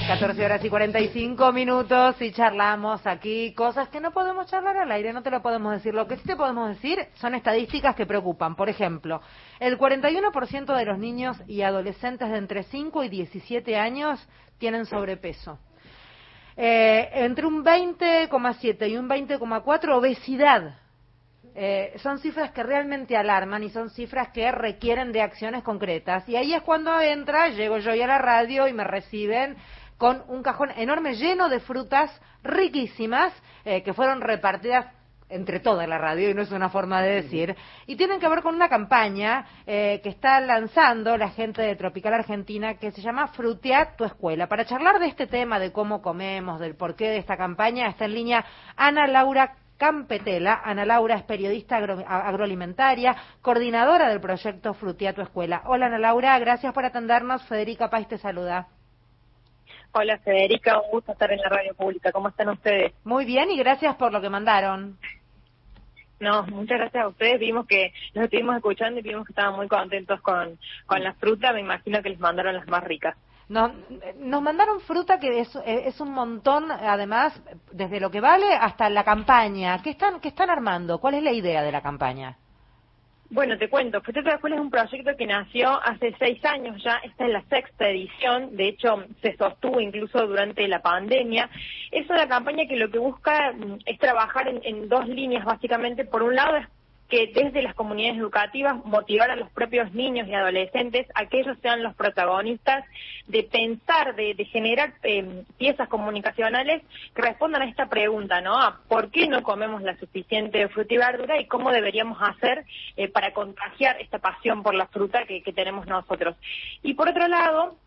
14:45 y charlamos aquí cosas que no podemos charlar al aire, no te lo podemos decir. Lo que sí te podemos decir son estadísticas que preocupan. Por ejemplo, el 41% de los niños y adolescentes de entre 5 y 17 años tienen sobrepeso. Entre un 20,7 y un 20,4 obesidad. Son cifras que realmente alarman y son cifras que requieren de acciones concretas. Y ahí es cuando llego yo a la radio y me reciben con un cajón enorme lleno de frutas riquísimas que fueron repartidas entre toda la radio, y no es una forma de decir, y tienen que ver con una campaña que está lanzando la gente de Tropical Argentina, que se llama Frutea tu Escuela. Para charlar de este tema, de cómo comemos, del porqué de esta campaña, está en línea Ana Laura Campetela. Ana Laura es periodista agroalimentaria, coordinadora del proyecto Frutea tu Escuela. Hola Ana Laura, gracias por atendernos. Federica País te saluda. Hola Federica, un gusto estar en la radio pública. ¿Cómo están ustedes? Muy bien y gracias por lo que mandaron. No, muchas gracias a ustedes. Vimos que los estuvimos escuchando y vimos que estaban muy contentos con la fruta. Me imagino que les mandaron las más ricas. Nos mandaron fruta que es un montón, además, desde lo que vale hasta la campaña. ¿Qué están armando? ¿Cuál es la idea de la campaña? Bueno, te cuento. Frutea tu Escuela es un proyecto que nació hace 6 años ya. Esta es la 6ª edición. De hecho, se sostuvo incluso durante la pandemia. Es una campaña que lo que busca es trabajar en 2 líneas, básicamente. Por un lado, es que desde las comunidades educativas motivar a los propios niños y adolescentes a que ellos sean los protagonistas de pensar, de generar piezas comunicacionales que respondan a esta pregunta, ¿no? A por qué no comemos la suficiente fruta y verdura y cómo deberíamos hacer para contagiar esta pasión por la fruta que tenemos nosotros. Y por otro lado,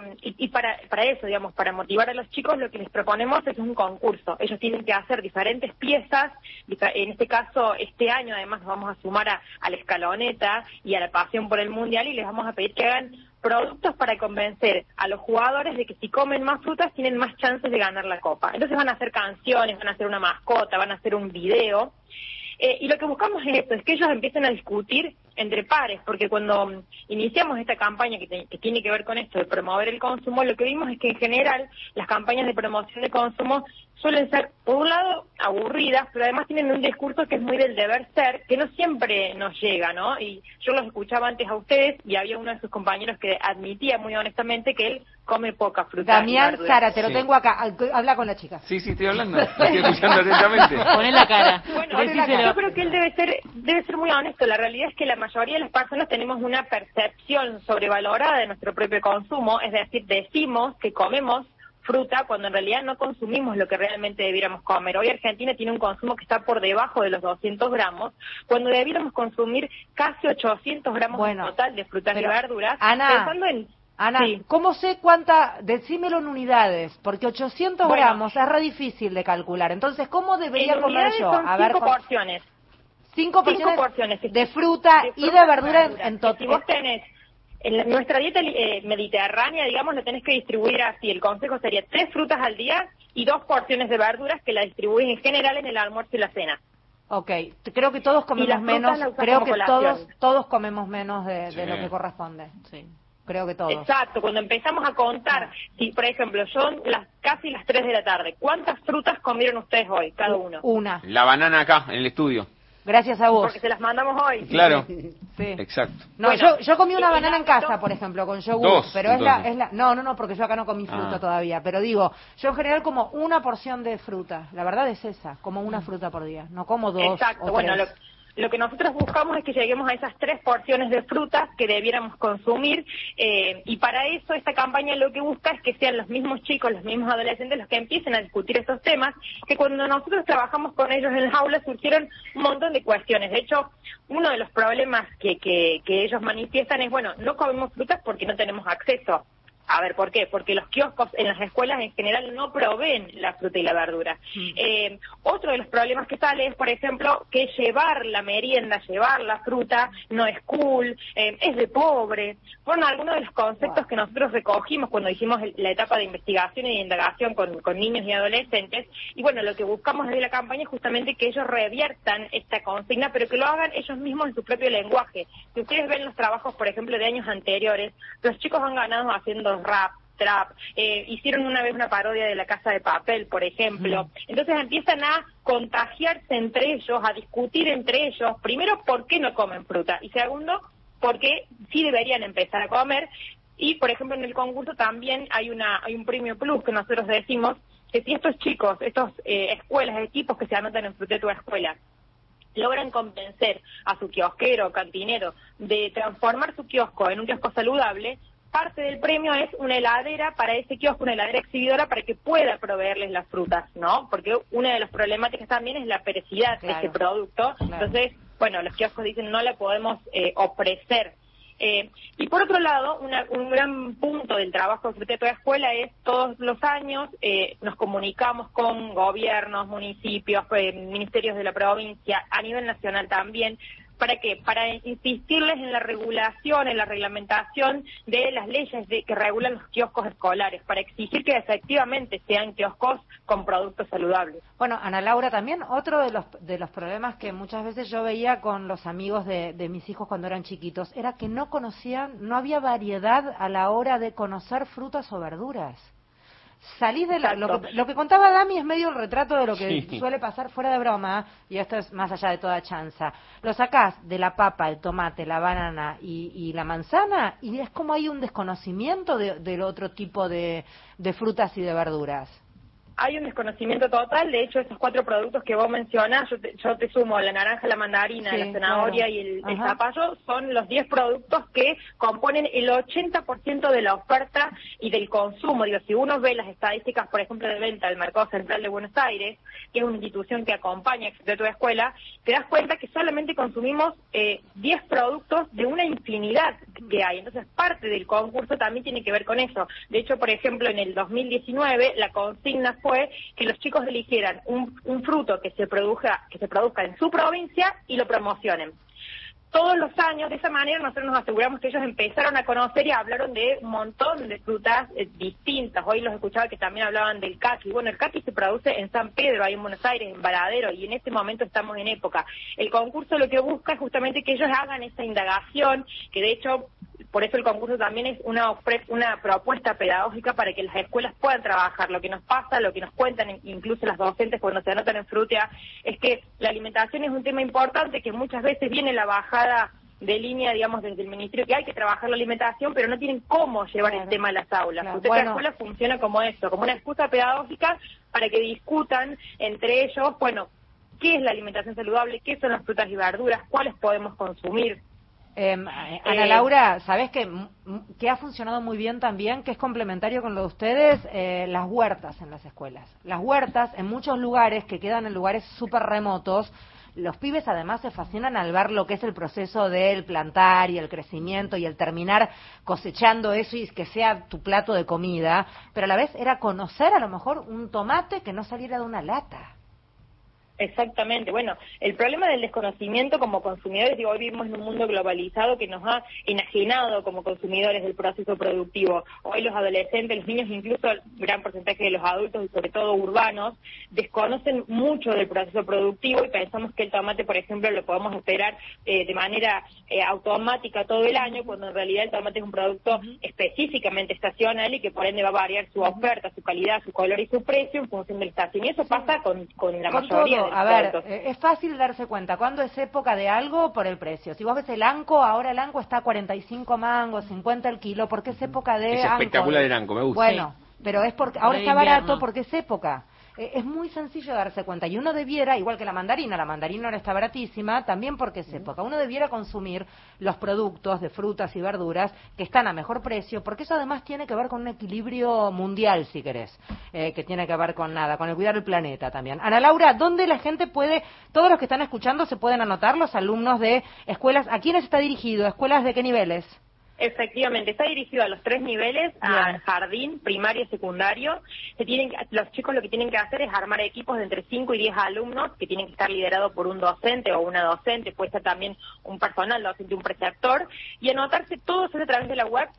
para eso, digamos, para motivar a los chicos, lo que les proponemos es un concurso. Ellos tienen que hacer diferentes piezas. En este caso, este año además nos vamos a sumar a la escaloneta y a la pasión por el mundial, y les vamos a pedir que hagan productos para convencer a los jugadores de que si comen más frutas tienen más chances de ganar la copa. Entonces van a hacer canciones, van a hacer una mascota, van a hacer un video. Y lo que buscamos es esto, es que ellos empiecen a discutir entre pares, porque cuando iniciamos esta campaña que tiene que ver con esto de promover el consumo, lo que vimos es que en general las campañas de promoción de consumo suelen ser, por un lado, aburridas, pero además tienen un discurso que es muy del deber ser, que no siempre nos llega, ¿no? Y yo los escuchaba antes a ustedes y había uno de sus compañeros que admitía muy honestamente que él come poca fruta. Damián, Sara, te lo tengo acá. Habla con la chica. Sí, estoy hablando. Estoy escuchando atentamente. Poné la cara. Bueno, yo creo que él debe ser muy honesto. La realidad es que la mayoría de las personas tenemos una percepción sobrevalorada de nuestro propio consumo, es decir, decimos que comemos fruta cuando en realidad no consumimos lo que realmente debiéramos comer. Hoy Argentina tiene un consumo que está por debajo de los 200 gramos, cuando debiéramos consumir casi 800 gramos en total de frutas y verduras. Ana, sí. ¿Cómo sé decímelo en unidades? Porque 800 gramos es re difícil de calcular. Entonces, ¿cómo debería comer yo? Son 5 porciones. 5 porciones de fruta y de verdura en total. Si vos tenés en nuestra dieta mediterránea, digamos, lo tenés que distribuir así. El consejo sería 3 frutas al día y 2 porciones de verduras que la distribuís en general en el almuerzo y la cena. Ok, creo que todos comemos menos, todos comemos menos de lo que corresponde. Sí. Creo que todos. Exacto, cuando empezamos a contar, si por ejemplo son casi las 3 de la tarde, ¿cuántas frutas comieron ustedes hoy, cada uno? Una. La banana acá, en el estudio. Gracias a vos. Porque se las mandamos hoy. Claro, sí. Exacto. No, bueno, yo comí una banana en casa, por ejemplo, con yogur. 2, pero no, porque yo acá no comí fruta todavía. Pero digo, yo en general como una porción de fruta. La verdad es esa, como una fruta por día. No como 2 Exacto, o 3. Bueno, lo que nosotros buscamos es que lleguemos a esas 3 porciones de frutas que debiéramos consumir, y para eso esta campaña lo que busca es que sean los mismos chicos, los mismos adolescentes los que empiecen a discutir estos temas, que cuando nosotros trabajamos con ellos en las aulas surgieron un montón de cuestiones. De hecho, uno de los problemas que ellos manifiestan es, bueno, no comemos frutas porque no tenemos acceso. A ver, ¿por qué? Porque los kioscos en las escuelas en general no proveen la fruta y la verdura. Otro de los problemas que sale es, por ejemplo, que llevar la merienda, llevar la fruta, no es cool, es de pobre. Fueron algunos de los conceptos que nosotros recogimos cuando hicimos la etapa de investigación y de indagación con niños y adolescentes. Y bueno, lo que buscamos desde la campaña es justamente que ellos reviertan esta consigna, pero que lo hagan ellos mismos en su propio lenguaje. Si ustedes ven los trabajos, por ejemplo, de años anteriores, los chicos han ganado haciendo rap, trap, hicieron una vez una parodia de La Casa de Papel, por ejemplo. Entonces empiezan a contagiarse entre ellos, a discutir entre ellos, primero, ¿por qué no comen fruta? Y segundo, ¿por qué sí deberían empezar a comer? Y, por ejemplo, en el concurso también hay un premio plus que nosotros decimos que si estos chicos, escuelas, equipos que se anotan en Frutea tu Escuela, logran convencer a su kiosquero o cantinero de transformar su kiosco en un kiosco saludable, parte del premio es una heladera para ese kiosco, una heladera exhibidora para que pueda proveerles las frutas, ¿no? Porque una de las problemáticas también es la perecidad de este producto. Entonces, bueno, los kioscos dicen no la podemos ofrecer. Y por otro lado, un gran punto del trabajo de Frutea tu Escuela es todos los años nos comunicamos con gobiernos, municipios, ministerios de la provincia, a nivel nacional también. ¿Para qué? Para insistirles en la regulación, en la reglamentación de las leyes que regulan los kioscos escolares, para exigir que efectivamente sean kioscos con productos saludables. Bueno, Ana Laura, también otro de los problemas que muchas veces yo veía con los amigos de mis hijos cuando eran chiquitos, era que no había variedad a la hora de conocer frutas o verduras. Salís de lo que contaba Dami es medio el retrato de lo que suele pasar fuera de broma, y esto es más allá de toda chanza. Lo sacás de la papa, el tomate, la banana y la manzana, y es como hay un desconocimiento del otro tipo de frutas y de verduras. Hay un desconocimiento total. De hecho, esos 4 productos que vos mencionás, yo te sumo la naranja, la mandarina, la zanahoria y el zapallo, son los 10 productos que componen el 80% de la oferta y del consumo. Digo, si uno ve las estadísticas, por ejemplo, de venta del Mercado Central de Buenos Aires, que es una institución que acompaña a tu escuela, te das cuenta que solamente consumimos 10 productos de una infinidad que hay. Entonces, parte del concurso también tiene que ver con eso. De hecho, por ejemplo, en el 2019, la consigna fue que los chicos eligieran un fruto que se produzca en su provincia y lo promocionen. Todos los años, de esa manera, nosotros nos aseguramos que ellos empezaron a conocer y hablaron de un montón de frutas distintas. Hoy los escuchaba que también hablaban del caqui. Bueno, el caqui se produce en San Pedro, ahí en Buenos Aires, en Varadero, y en este momento estamos en época. El concurso lo que busca es justamente que ellos hagan esa indagación, que de hecho, por eso el concurso también es una propuesta pedagógica para que las escuelas puedan trabajar. Lo que nos pasa, lo que nos cuentan incluso las docentes cuando se anotan en Frutea, es que la alimentación es un tema importante, que muchas veces viene la bajada de línea, digamos, desde el ministerio, que hay que trabajar la alimentación, pero no tienen cómo llevar el tema a las aulas. La escuela funciona como eso, como una excusa pedagógica para que discutan entre ellos, bueno, qué es la alimentación saludable, qué son las frutas y verduras, cuáles podemos consumir. Ana Laura, ¿sabés que ha funcionado muy bien también, que es complementario con lo de ustedes? Las huertas en las escuelas. Las huertas, en muchos lugares, que quedan en lugares súper remotos, los pibes además se fascinan al ver lo que es el proceso del plantar y el crecimiento y el terminar cosechando eso y que sea tu plato de comida, pero a la vez era conocer a lo mejor un tomate que no saliera de una lata. Exactamente. Bueno, el problema del desconocimiento como consumidores, digo, hoy vivimos en un mundo globalizado que nos ha enajenado como consumidores del proceso productivo. Hoy los adolescentes, los niños, incluso el gran porcentaje de los adultos y sobre todo urbanos, desconocen mucho del proceso productivo y pensamos que el tomate, por ejemplo, lo podemos esperar de manera automática todo el año, cuando en realidad el tomate es un producto específicamente estacional y que por ende va a variar su oferta, su calidad, su color y su precio en función de la estación. Y eso pasa con la mayoría. A ver, es fácil darse cuenta cuando es época de algo por el precio. Si vos ves el anco, ahora el anco está a 45 mangos, 50 el kilo, porque es época de anco. Es espectacular el anco, me gusta. Bueno, pero es porque ahora está barato porque es época. Es muy sencillo darse cuenta. Y uno debiera, igual que la mandarina ahora está baratísima, también porque es época. Uno debiera consumir los productos de frutas y verduras que están a mejor precio, porque eso además tiene que ver con un equilibrio mundial, si querés, que tiene que ver con el cuidar el planeta también. Ana Laura, ¿dónde la gente puede, todos los que están escuchando se pueden anotar, los alumnos de escuelas, ¿a quiénes está dirigido? ¿Escuelas de qué niveles? Efectivamente, está dirigido a los 3 niveles, a jardín, primario y secundario. Los chicos lo que tienen que hacer es armar equipos de entre 5 y 10 alumnos que tienen que estar liderados por un docente o una docente, puede ser también un personal docente, un preceptor, y anotarse todos a través de la web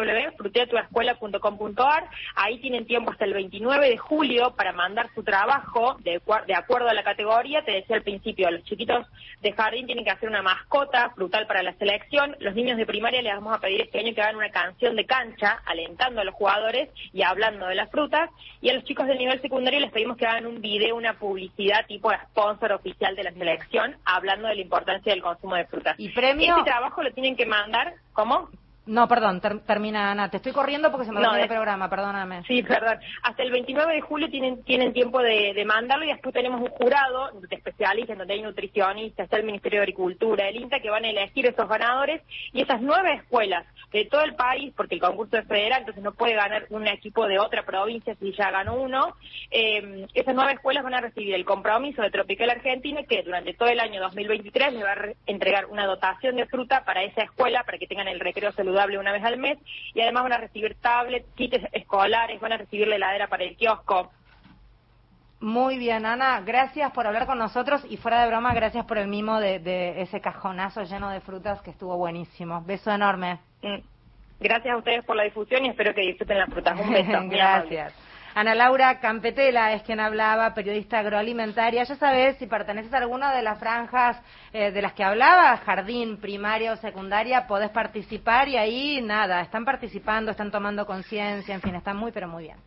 www.fruteatuescuela.com.ar. Ahí tienen tiempo hasta el 29 de julio para mandar su trabajo de acuerdo a la categoría. Te decía al principio, los chiquitos de jardín tienen que hacer una mascota frutal para la selección. Los niños de primaria les vamos a pedir pedir este año que hagan una canción de cancha, alentando a los jugadores y hablando de las frutas, y a los chicos del nivel secundario les pedimos que hagan un video, una publicidad tipo sponsor oficial de la selección, hablando de la importancia del consumo de frutas. ¿Y premio? Este trabajo lo tienen que mandar, ¿cómo? No, perdón, termina, Ana. Te estoy corriendo porque se me olvidó el programa, perdóname. Sí, perdón. Hasta el 29 de julio tienen tiempo de mandarlo, y después tenemos un jurado de especialistas, donde hay nutricionistas, está el Ministerio de Agricultura, el INTA, que van a elegir esos ganadores, y esas 9 escuelas de todo el país, porque el concurso es federal, entonces no puede ganar un equipo de otra provincia si ya ganó uno. Esas 9 escuelas van a recibir el compromiso de Tropical Argentina, que durante todo el año 2023 le va a entregar una dotación de fruta para esa escuela, para que tengan el recreo saludable una vez al mes, y además van a recibir tablets, kits escolares, van a recibir la heladera para el kiosco. Muy bien, Ana, gracias por hablar con nosotros, y fuera de broma, gracias por el mimo de ese cajonazo lleno de frutas que estuvo buenísimo. Beso enorme. Gracias a ustedes por la difusión y espero que disfruten las frutas. Un beso. Gracias. Ana Laura Campetela es quien hablaba, periodista agroalimentaria. Ya sabes, si perteneces a alguna de las franjas de las que hablaba, jardín, primaria o secundaria, podés participar, y ahí nada, están participando, están tomando conciencia, en fin, están muy pero muy bien.